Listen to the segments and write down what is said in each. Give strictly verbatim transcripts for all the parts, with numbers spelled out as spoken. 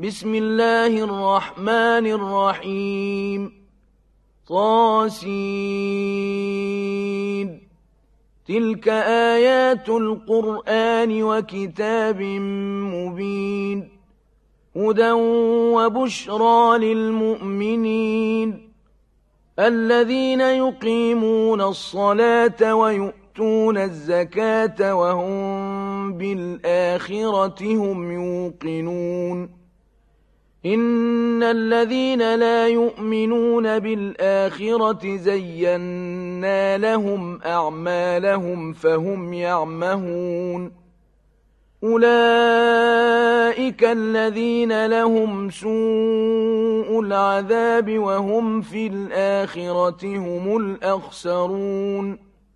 بسم الله الرحمن الرحيم طاسين تلك آيات القرآن وكتاب مبين هدى وبشرى للمؤمنين الذين يقيمون الصلاة ويؤتون الزكاة وهم بالآخرة هم يوقنون إن الذين لا يؤمنون بالآخرة زينا لهم أعمالهم فهم يعمهون أولئك الذين لهم سوء العذاب وهم في الآخرة هم الأخسرون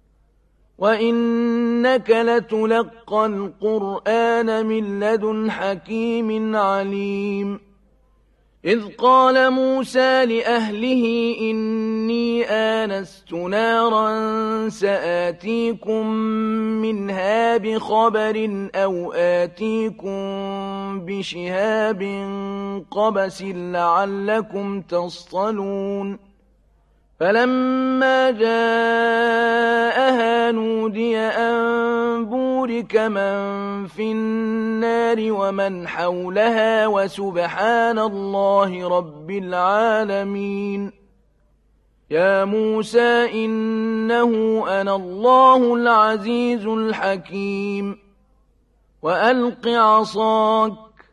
وإنك لتلقى القرآن من لدن حكيم عليم إذ قال موسى لأهله إني آنست نارا سآتيكم منها بخبر أو آتيكم بشهاب قبس لعلكم تصطلون فلما جاءها نودي أن بورك من في النار ومن حولها وسبحان الله رب العالمين يا موسى إنه أنا الله العزيز الحكيم وألق عصاك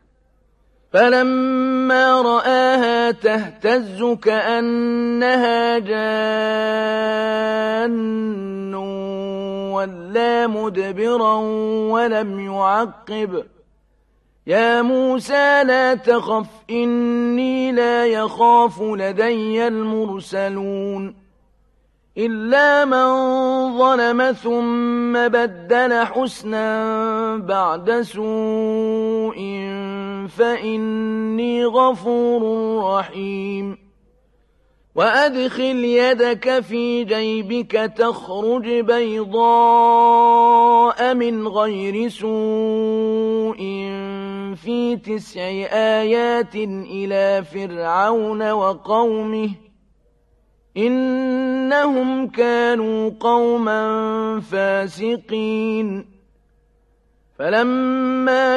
فلما رآها تهتز كأنها جان ولا مدبرا ولم يعقب يا موسى لا تخف إني لا يخاف لدي المرسلون إلا من ظلم ثم بدل حسنا بعد سوء فإني غفور رحيم وأدخل يدك في جيبك تخرج بيضاء من غير سوء في تسع آيات إلى فرعون وقومه إنهم كانوا قوما فاسقين فلما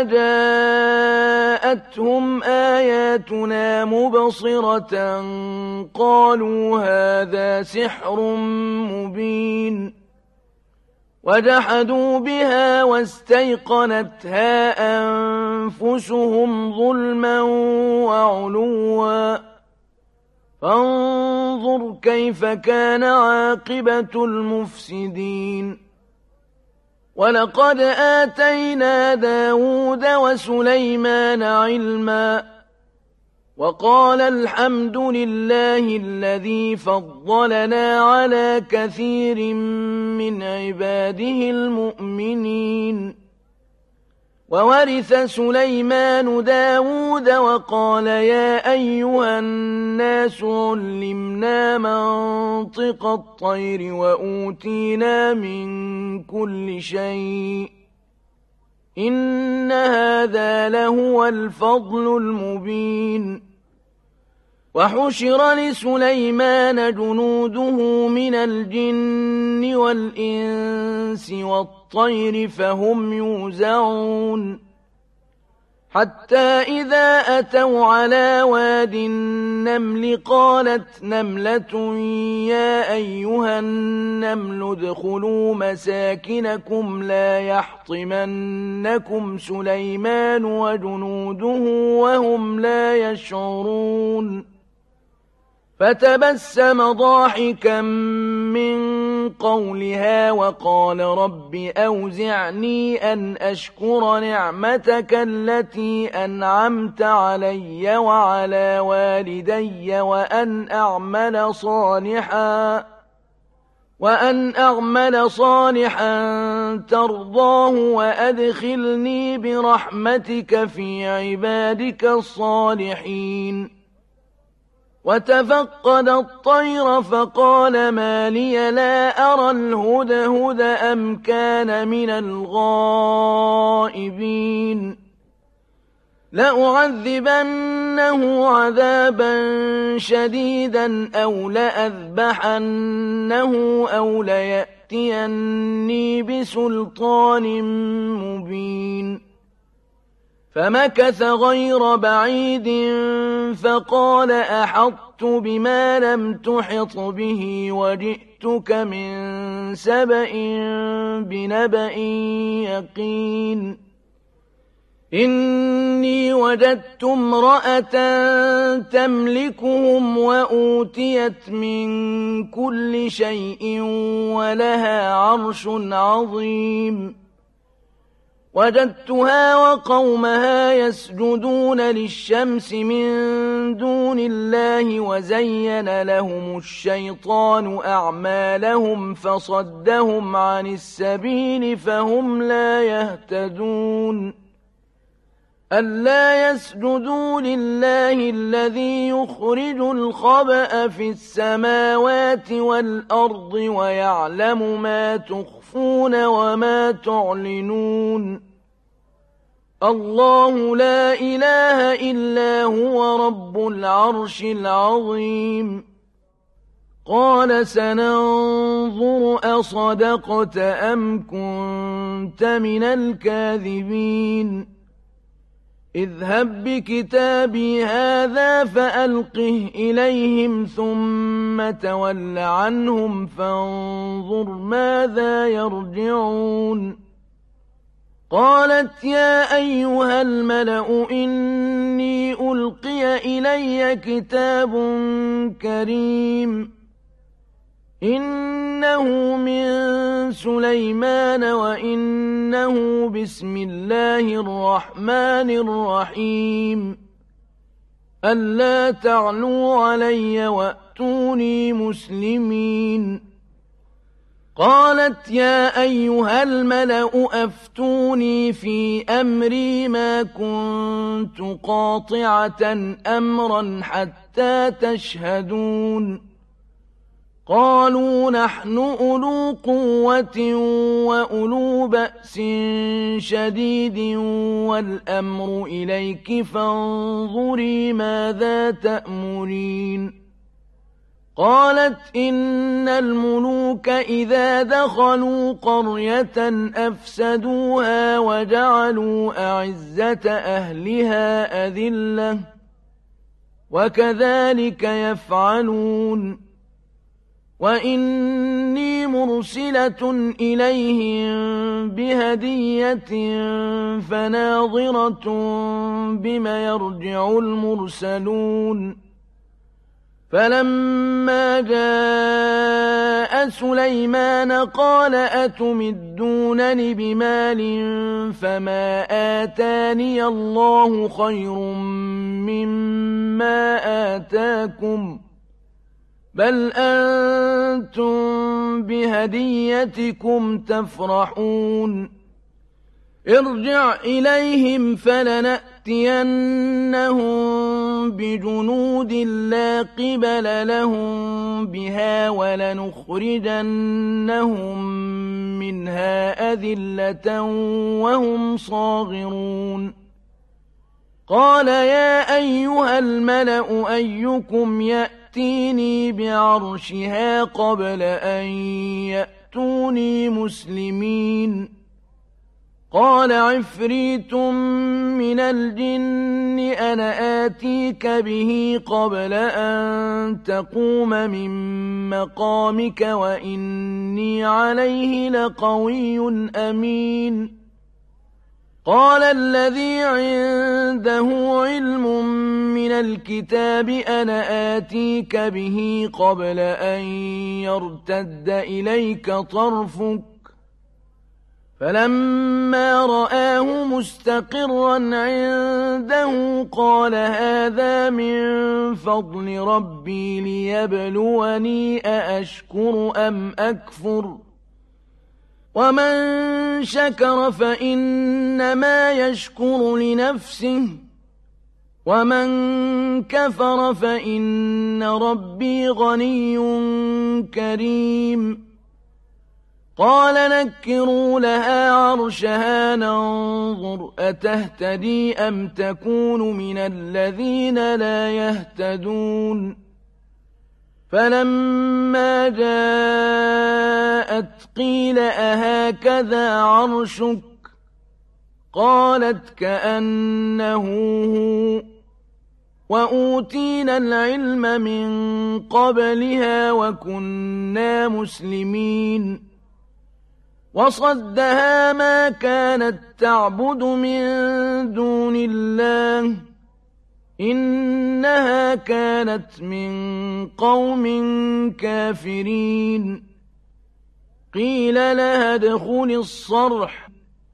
جاءتهم آياتنا مبصرة قالوا هذا سحر مبين وجحدوا بها واستيقنتها أنفسهم ظلما وعلوا فانظر كيف كان عاقبة المفسدين ولقد آتينا داود وسليمان علما وقال الحمد لله الذي فضلنا على كثير من عباده المؤمنين وورث سليمان داود وقال يا أيها الناس علمنا منطق الطير وأوتينا من كل شيء إن هذا لهو الفضل المبين وحشر لسليمان جنوده من الجن والإنس والطير فهم يوزعون حتى إذا أتوا على واد النمل قالت نملة يا أيها النمل ادخلوا مساكنكم لا يحطمنكم سليمان وجنوده وهم لا يشعرون فتبسم ضاحكا من قولها وقال رب أوزعني أن أشكر نعمتك التي أنعمت علي وعلى والدي وأن أعمل صالحا وأن أعمل صالحا ترضاه وأدخلني برحمتك في عبادك الصالحين وتفقد الطير فقال ما لي لا أرى الهدهد أم كان من الغائبين لأعذبنه عذابا شديدا أو لأذبحنه أو ليأتيني بسلطان مبين فمكث غير بعيد فقال أحطت بما لم تحط به وجئتك من سبأ بنبأ يقين إني وجدت امرأة تملكهم وأوتيت من كل شيء ولها عرش عظيم وجدتها وقومها يسجدون للشمس من دون الله وزين لهم الشيطان أعمالهم فصدهم عن السبيل فهم لا يهتدون ألا يسجدوا لله الذي يخرج الخبأ في السماوات والأرض ويعلم ما تخفون وما تعلنون الله لا إله إلا هو رب العرش العظيم قال سننظر أصدقت أم كنت من الكاذبين اذهب بكتابي هذا فألقه إليهم ثم تول عنهم فانظر ماذا يرجعون قالت يا أيها الملأ إني ألقي إلي كتاب كريم إنه من سليمان وإنه بسم الله الرحمن الرحيم ألا تعلوا علي وأتوني مسلمين قالت يا أيها الملأ أفتوني في أمري ما كنت قاطعة أمرا حتى تشهدون قالوا نحن أولو قوة وأولو بأس شديد والأمر إليك فانظري ماذا تأمرين قالت إن الملوك إذا دخلوا قرية أفسدوها وجعلوا أعزة أهلها أذلة وكذلك يفعلون وإني مرسلة إليهم بهدية فناظرة بما يرجع المرسلون فلما جاء سليمان قال أتمدونني بمال فما آتاني الله خير مما آتاكم بل أنتم بهديتكم تفرحون ارجع إليهم فلنأتينهم بجنود لا قبل لهم بها ولنخرجنهم منها أذلة وهم صاغرون قال يا أيها الملأ أيكم يأتيني بعرشها قبل أن يأتوني مسلمين قال عفريت من الجن أنا آتيك به قبل أن تقوم من مقامك وإني عليه لقوي أمين قال الذي عنده علم من الكتاب أنا آتيك به قبل أن يرتد إليك طرفك فلما رآه مستقرا عنده قال هذا من فضل ربي ليبلوني أأشكر أم أكفر ومن شكر فإنما يشكر لنفسه ومن كفر فإن ربي غني كريم قال نكروا لها عرشها ننظر أتهتدي أم تكون من الذين لا يهتدون فلما جاءت قيل أهكذا عرشك قالت كأنه هو وأوتينا العلم من قبلها وكنا مسلمين وصدها ما كانت تعبد من دون الله إنها كانت من قوم كافرين قيل لها ادخل الصرح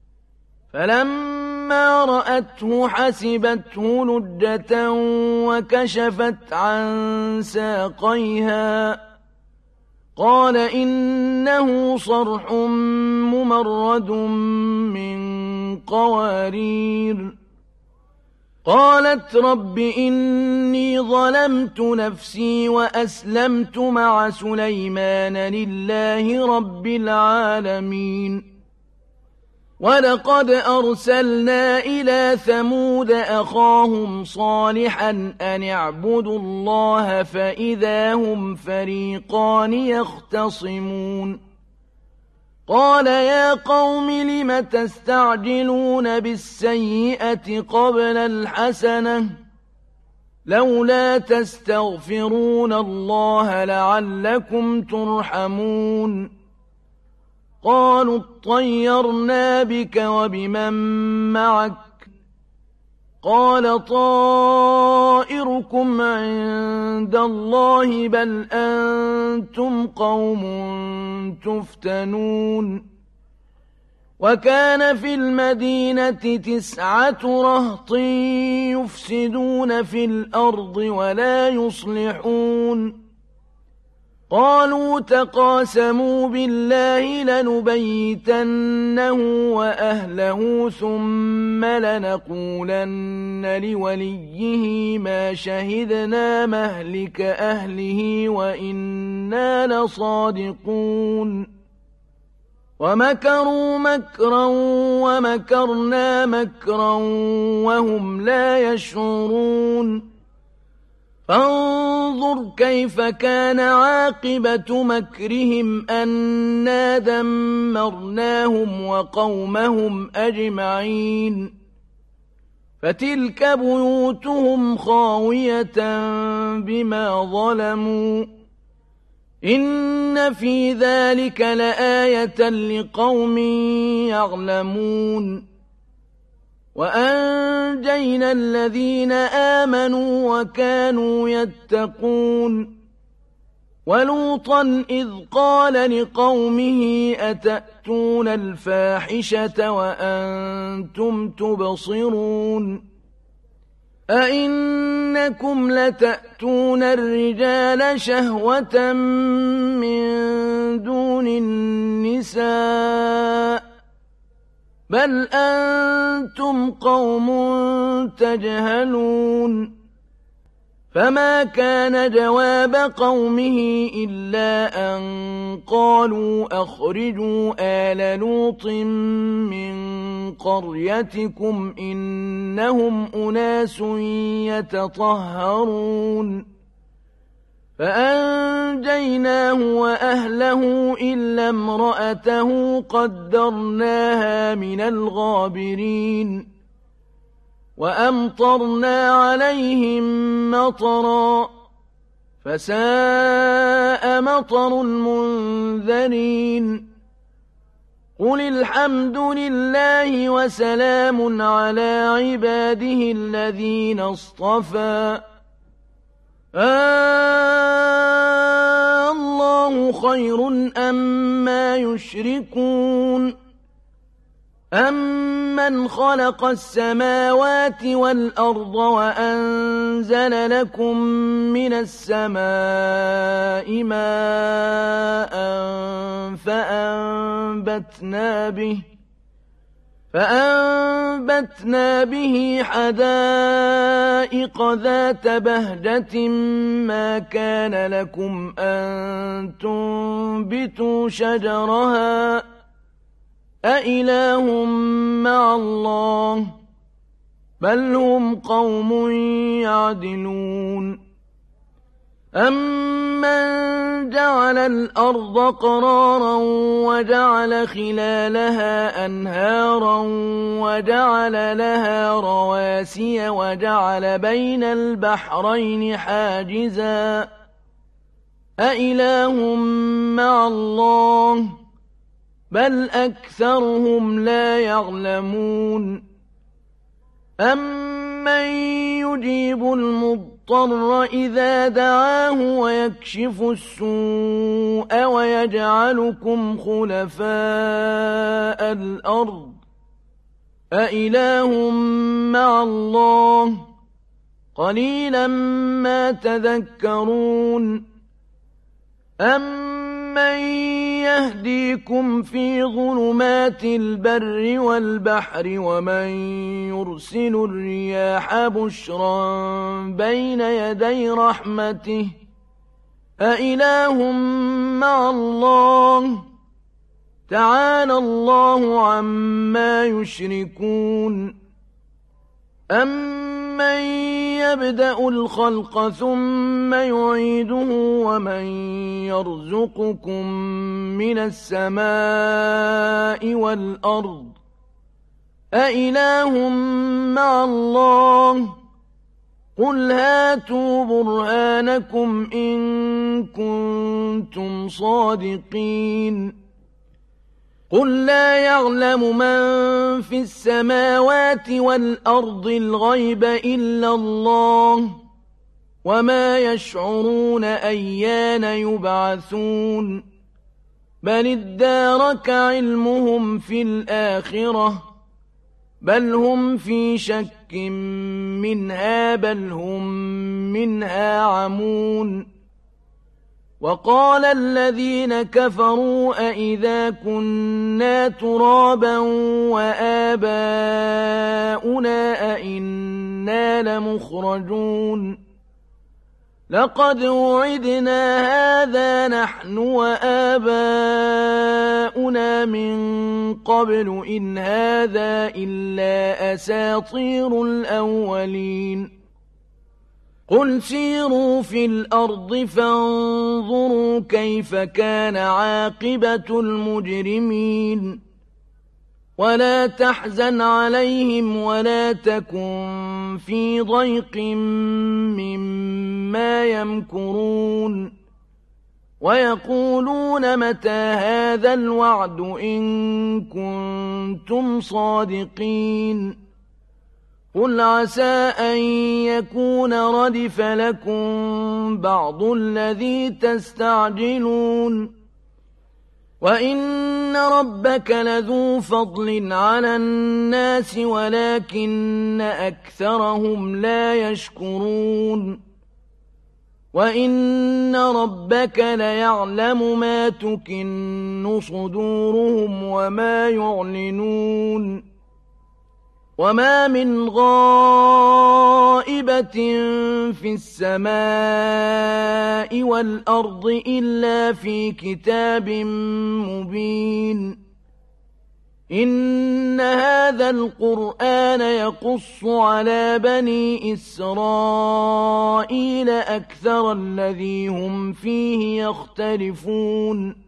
فلما رأته حسبته لجة وكشفت عن ساقيها قال إنه صرح ممرد من قوارير قالت رب إني ظلمت نفسي وأسلمت مع سليمان لله رب العالمين ولقد أرسلنا إلى ثمود أخاهم صالحا أن اعبدوا الله فإذا هم فريقان يختصمون قال يا قوم لم تستعجلون بالسيئة قبل الحسنة لولا تستغفرون الله لعلكم ترحمون قالوا اطيرنا بك وبمن معك قال طائركم عند الله بل أنتم قوم تفتنون وكان في المدينة تسعة رهط يفسدون في الأرض ولا يصلحون قالوا تقاسموا بالله لنبيتنه وأهله ثم لنقولن لوليه ما شهدنا مهلك أهله وإنا لصادقون ومكروا مكرا ومكرنا مكرا وهم لا يشعرون فانظر كيف كان عاقبة مكرهم أنا دمرناهم وقومهم أجمعين فتلك بيوتهم خاوية بما ظلموا إن في ذلك لآية لقوم يعلمون وأنجينا الذين آمنوا وكانوا يتقون ولوطا إذ قال لقومه أتأتون الفاحشة وأنتم تبصرون أئنكم لتأتون الرجال شهوة من دون النساء بل أنتم قوم تجهلون فما كان جواب قومه إلا أن قالوا أخرجوا آل لوط من قريتكم إنهم أناس يتطهرون فأنجيناه وأهله إلا امرأته قدرناها من الغابرين وأمطرنا عليهم مطرا فساء مطر المنذرين قل الحمد لله وسلام على عباده الذين اصطفى آه الله خير أما يشركون أمن خلق السماوات والأرض وأنزل لكم من السماء ماء فأنبتنا به فأنبتنا به حدائق الحدائق ذات بهجة ما كان لكم أن تنبتوا شجرها أإله مع الله بل هم قوم يعدلون أمن جعل الأرض قرارا وجعل خلالها أنهارا وجعل لها رواسي وجعل بين البحرين حاجزا أإله مع الله بل أكثرهم لا يعلمون أمن يجيب المضطر إذا دعاه ويكشف السوء ويجعلكم خلفاء الأرض أإله مع الله قليلا ما تذكرون أمن يهديكم في ظلمات البر والبحر ومن يرسل الرياح بشرا بين يدي رحمته أإله مع الله تعالى الله عما يشركون أمن يبدأ الخلق ثم يعيده ومن يرزقكم من السماء والأرض أإله مع الله قل هاتوا برهانكم إن كنتم صادقين قل لا يعلم من في السماوات والأرض الغيب إلا الله وما يشعرون أيان يبعثون بل ادارك علمهم في الآخرة بل هم في شك منها بل هم منها عمون وقال الذين كفروا أئذا كنا ترابا وآباؤنا أئنا لمخرجون لقد وعدنا هذا نحن وآباؤنا من قبل إن هذا إلا أساطير الأولين قل سيروا في الأرض فانظروا كيف كان عاقبة المجرمين ولا تحزن عليهم ولا تكن في ضيق مما يمكرون ويقولون متى هذا الوعد إن كنتم صادقين قل عسى أن يكون ردف لكم بعض الذي تستعجلون وإن ربك لذو فضل على الناس ولكن أكثرهم لا يشكرون وإن ربك ليعلم ما تكن صدورهم وما يعلنون وما من غائبة في السماء والأرض إلا في كتاب مبين إن هذا القرآن يقص على بني إسرائيل أكثر الذي هم فيه يختلفون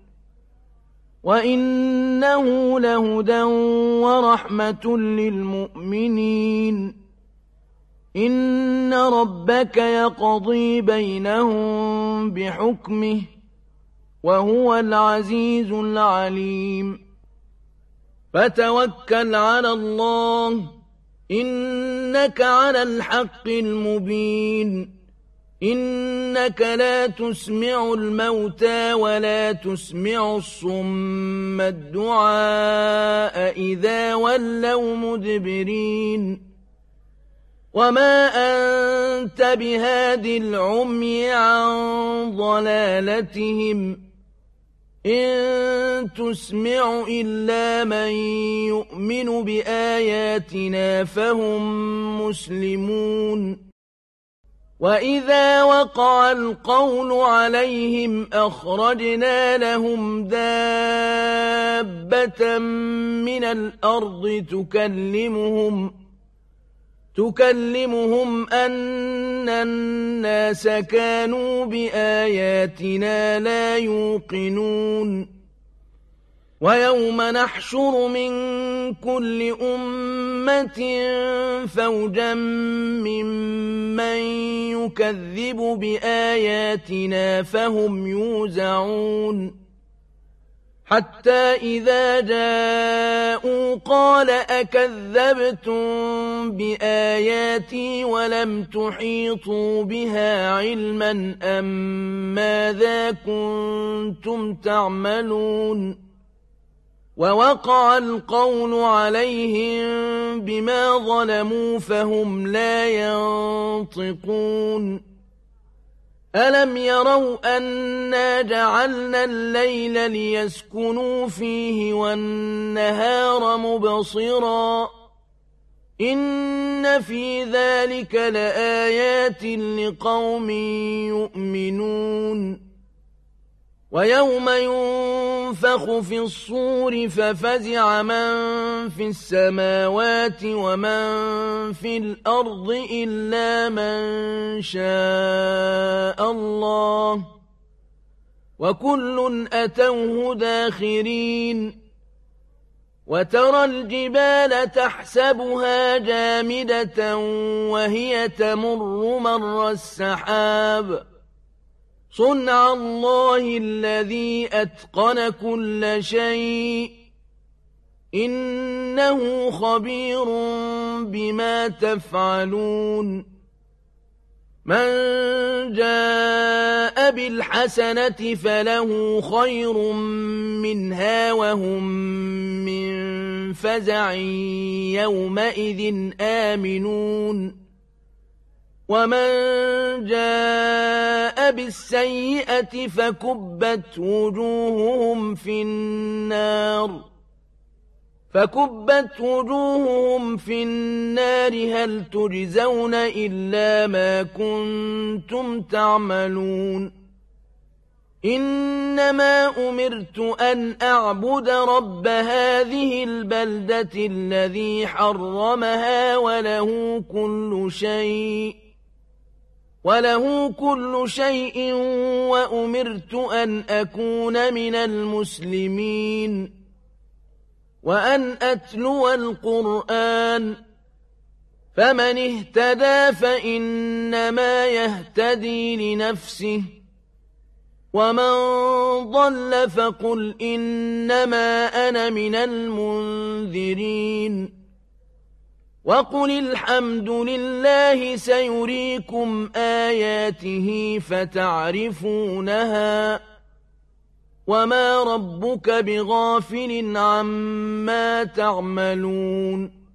وإنه لهدى ورحمة للمؤمنين إن ربك يقضي بينهم بحكمه وهو العزيز العليم فتوكل على الله إنك على الحق المبين إنك لا تسمع الموتى ولا تسمع الصم الدعاء إذا ولوا مدبرين وما أنت بهاد العمي عن ضلالتهم إن تسمع إلا من يؤمن بآياتنا فهم مسلمون وَإِذَا وَقَعَ الْقَوْلُ عَلَيْهِمْ أَخْرَجْنَا لَهُمْ دَابَّةً مِّنَ الْأَرْضِ تُكَلِّمُهُمْ تُكَلِّمُهُمْ أَنَّ النَّاسَ كَانُوا بِآيَاتِنَا لَا يُوقِنُونَ وَيَوْمَ نَحْشُرُ مِن كُلِّ أُمَّةٍ فَوْجًا مِّمَّن يُكَذِّبُ بِآيَاتِنَا فَهُمْ يُوزَعُونَ حَتَّىٰ إِذَا جَاءُوا قَالَ أَكَذَّبْتُم بِآيَاتِي وَلَمْ تُحِيطُوا بِهَا عِلْمًا أَم مَّاذَا كُنتُمْ تَعْمَلُونَ وَوَقَعَ الْقَوْلُ عَلَيْهِم بِمَا ظَلَمُوا فَهُمْ لَا يَنطِقُونَ أَلَمْ يَرَوْا أَنَّا جَعَلْنَا اللَّيْلَ لِيَسْكُنُوا فِيهِ وَالنَّهَارَ مُبْصِرًا إِنَّ فِي ذَلِكَ لَآيَاتٍ لِقَوْمٍ يُؤْمِنُونَ وَيَوْمَ يُنفَخُ فِي الصُّورِ فَفَزِعَ مَن فِي السَّمَاوَاتِ وَمَن فِي الْأَرْضِ إِلَّا مَن شَاءَ اللَّهُ وَكُلٌّ أَتَوْهُ دَاخِرِينَ وَتَرَى الْجِبَالَ تَحْسَبُهَا جَامِدَةً وَهِيَ تَمُرُّ مَرَّ السَّحَابِ صُنْعَ اللَّهِ الَّذِي أَتْقَنَ كُلَّ شَيْءٍ إِنَّهُ خَبِيرٌ بِمَا تَفْعَلُونَ مَن جَاءَ بِالْحَسَنَةِ فَلَهُ خَيْرٌ مِّنْهَا وَهُم مِّن فَزَعٍ يَوْمَئِذٍ آمِنُونَ وَمَن جَاءَ بِالسَّيِّئَةِ فَكُبَّتْ وُجُوهُهُمْ فِي النَّارِ فَكُبَّتْ وُجُوهُهُمْ فِي النَّارِ هَلْ تُجْزَوْنَ إِلَّا مَا كُنتُمْ تَعْمَلُونَ إِنَّمَا أُمِرْتُ أَنْ أَعْبُدَ رَبَّ هَٰذِهِ الْبَلْدَةِ الَّذِي حَرَّمَهَا وَلَهُ كُلُّ شَيْءٍ وَلَهُ كُلُّ شَيْءٍ وَأُمِرْتُ أَنْ أَكُونَ مِنَ الْمُسْلِمِينَ وَأَنْ أَتْلُوَ الْقُرْآنَ فَمَنِ اهْتَدَىٰ فَإِنَّمَا يَهْتَدِي لِنَفْسِهِ وَمَن ضَلَّ فَقُلْ إِنَّمَا أَنَا مِنَ الْمُنذِرِينَ وَقُلِ الْحَمْدُ لِلَّهِ سَيُرِيكُمْ آيَاتِهِ فَتَعْرِفُونَهَا وَمَا رَبُّكَ بِغَافِلٍ عَمَّا تَعْمَلُونَ